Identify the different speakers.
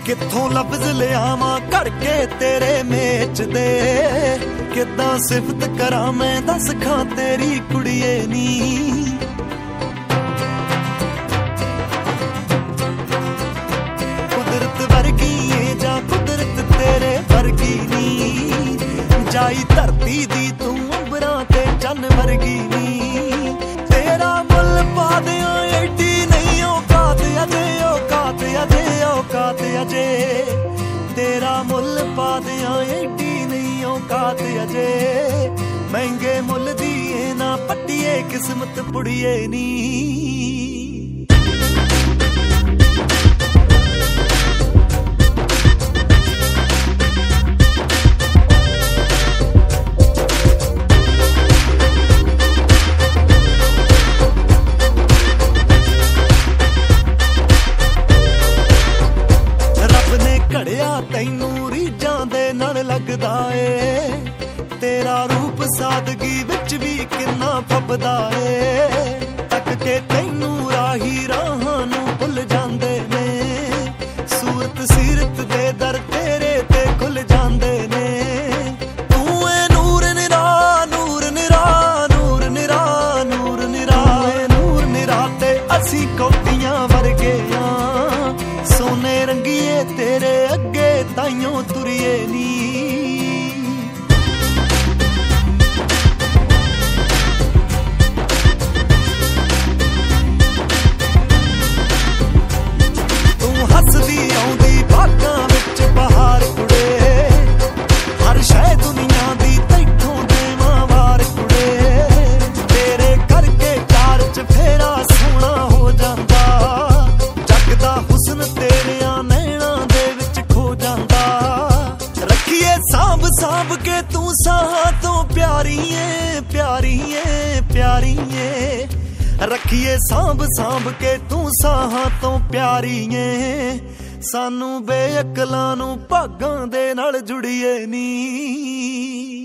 Speaker 1: ਕਿੱਥੋਂ ਲਫ਼ਜ਼ ਲਿਆਵਾਂ ਘੜ ਕੇ ਤੇਰੇ ਮੇਚ ਦੇ, ਕਿੱਦਾਂ ਸਿਫਤ ਕਰਾਂ ਮੈਂ ਦੱਸ ਖਾਂ ਤੇਰੀ ਕੁੜੀਏ ਨੀ। ਕੁਦਰਤ ਵਰਗੀ ਏ ਜਾਂ ਕੁਦਰਤ ਤੇਰੇ ਵਰਗੀ ਨੀ, ਜਾਈ ਧਰਤੀ ਦੀ ਤੂੰ ਅੰਬਰਾਂ ਤੇ ਚੰਨ ਵਰਗੀ ਨੀ। ਤੇਰਾ ਮੁੱਲ ਪਾ ਦਿਆਂ ਐਡੀ ਨਹੀਂ ਔਕਾਤ ਅਜੇ, ਔਕਾਤ ਅਜੇ, ਔਕਾਤ ਅਜੇ। ਤੇਰਾ ਮੁੱਲ ਪਾ ਦਿਆਂ ਐਡੀ ਨਹੀਂ ਔਕਾਤ ਅਜੇ, ਮਹਿੰਗੇ ਮੁੱਲ ਦੀ ਏ ਨਾ ਪੱਟੀਏ ਕਿਸਮਤ ਪੁੜੀਏ ਨੀ। ਘੜਿਆ ਤੈਨੂੰ ਰੀਝਾਂ ਦੇ ਨਾਲ ਲੱਗਦਾ ਏ, ਤੇਰਾ ਰੂਪ ਸਾਦਗੀ ਵਿੱਚ ਵੀ ਕਿੰਨਾ ਫੱਬਦਾ ਏ। ਤੱਕ ਕੇ ਤੈਨੂੰ ਰਾਹੀ ਰਾਹਾਂ ਨੂੰ ਭੁੱਲ ਜਾਂਦੇ ਨੇ, ਸੂਰਤ ਸੀਰਤ ਦੇ ਦਰ ਤੇਰੇ ਤੇ ਖੁੱਲ ਜਾਂਦੇ ਨੇ। ਤੂੰ ਏ ਨੂਰ ਨਿਰਾ, ਨੂਰ ਨਿਰਾ, ਨੂਰ ਨਿਰਾ, ਨੂਰ ਨਿਰਾ, ਨੂਰ ਨਿਰਾ ਤੇ ਅਸੀਂ ਕੋਟੀਆਂ ਵਰਗੇ ਆਂ, ਸੋਨੇ ਰੰਗੀਏ ਤੇਰੇ ਅੱਗੇ ਤਾਈਓ ਤੁਰੀਏ ਨੀ। ਤੂੰ ਹੱਸਦੀ ਆਉਂਦੀ ਬਾਗਾਂ ਵਿੱਚ ਬਹਾਰ ਕੁੜੇ, ਹਰ ਸ਼ੈ ਦੁਨੀਆ ਦੀ ਤੈਥੋਂ ਦੇਵਾਂ ਵਾਰ ਕੁੜੇ। ਤੇਰੇ ਕਰਕੇ ਚਾਰ ਚਫੇਰਾ ਸੋਹਣਾ ਹੋ ਜਾਂਦਾ, ਜੱਗ ਦਾ ਹੁਸਨ ਤੇਰਿਆਂ ਨੈਣਾਂ ਦੇ ਵਿੱਚ ਖੋ ਜਾਂਦਾ। ਰੱਖੀਏ ਸਾਂਭ ਸਾਂਭ ਕੇ ਤੂੰ ਸਾਹਾਂ ਤੋਂ ਪਿਆਰੀ ਏ, ਪਿਆਰੀ ਏ, ਪਿਆਰੀ ਏ। ਰੱਖੀਏ ਸਾਂਭ ਸਾਂਭ ਕੇ ਤੂੰ ਸਾਹਾਂ ਤੋਂ ਪਿਆਰੀ ਏ, ਸਾਨੂੰ ਬੇਅਕਲਾਂ ਨੂੰ ਭਾਗਾਂ ਦੇ ਨਾਲ ਜੁੜੀਏ ਨੀ।